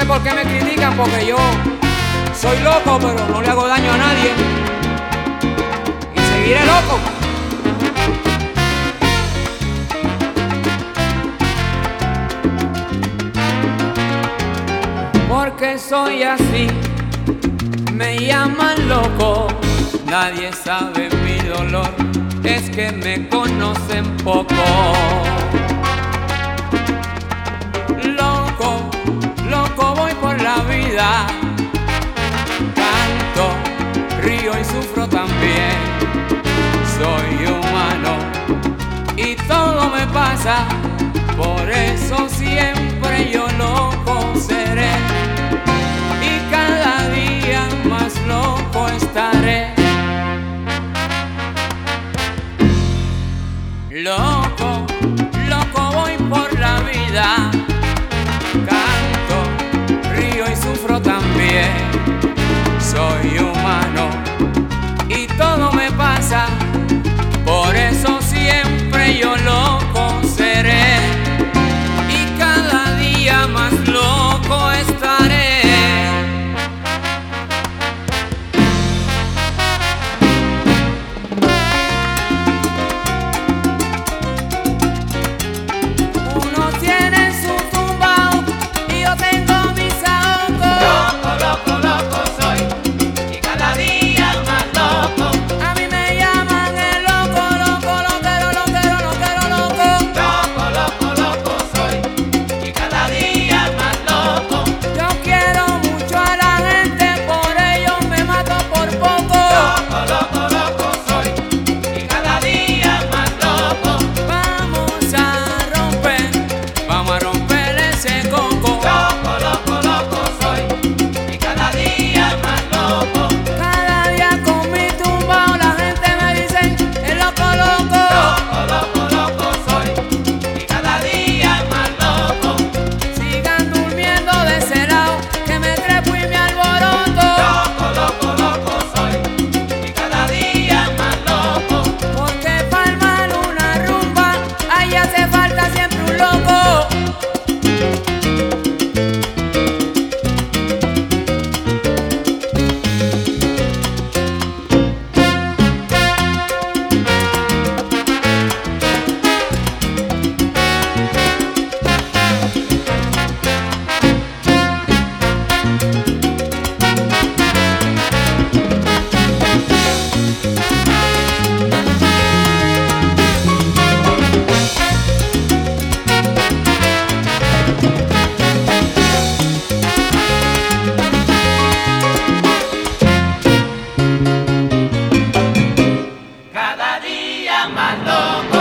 por qué me critican, porque yo soy loco, pero no le hago daño a nadie. Y seguiré loco. Porque soy así, me llaman loco. Nadie sabe mi dolor, es que me conocen poco. Loco, loco voy por la vida. Canto, río y sufro también. Soy humano y todo me pasa. Por eso siempre yo loco seré. Y cada día más loco estaré. Loco, loco voy por la vida. Canto, río y sufro también. Soy humano y todo me pasa. Por eso siempre yo loco seré. Y cada día más loco estaré. Cada día más loco.